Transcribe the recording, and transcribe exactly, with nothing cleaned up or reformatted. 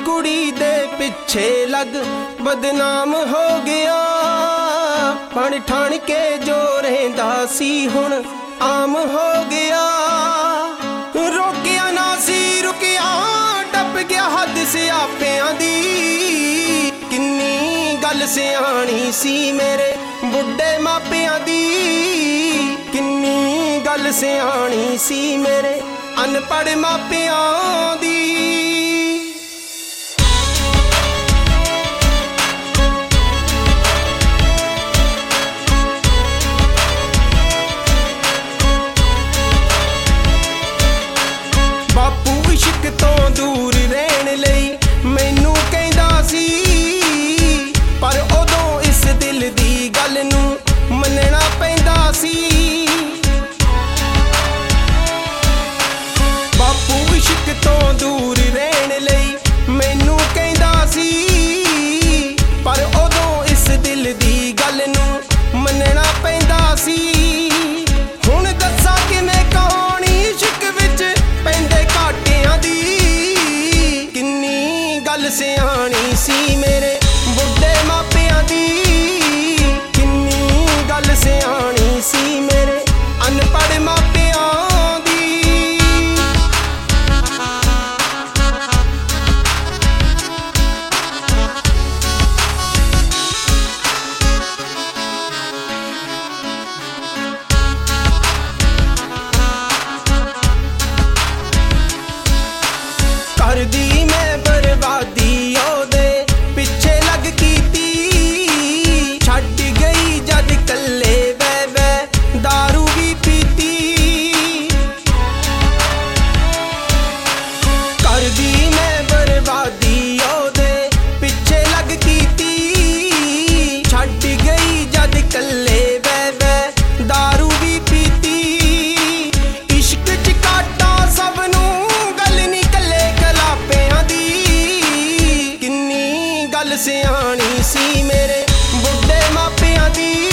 कुड़ी दे पिछे लग बदनाम हो गया। बन ठण के जो रहिंदा सी हुण आम हो गया। रोकिया ना सी रुकिया टप गया हद सियापियां दी। किन्नी गल सियाणी सी मेरे बुढ़े मापियां दी। किन्नी गल सियाणी सी मेरे अनपढ़ मापियां दी। बापू इश्क तो दूर रहन लई मैनू कहंदा सी, पर उदों इस दिल दी गल नू मनना पैंदा सी। बापू इश्क तो दूर रहन लई मैनू कहंदा सी, पर उदों इस दिल दी गल नू मनना पैंदा सी। हुण दस्सां किवें कहानी इश्क विच पैंदे घाटियां दी। किन्नी गल सियाणी सी मेरे बुढ़े मापियां दी। किन्नी गल सियाणी सी मेरे अनपढ़ मापियां दी। घर दी मैं बर्बादी ओदे पिछे लग कीती। छड्ड गई जद कल्ले बै बै दारू भी पीती। घर दी मैं बर्बादी ओदे पिछे लग कीती। छड्ड गई जद कल्ले बै बै दारू भी पीती। इश्क च काटा सब नू गल नी कल्ले कलापियां दी। किन्नी गल सियाणी सी मेरे बुढ़े मापियां दी।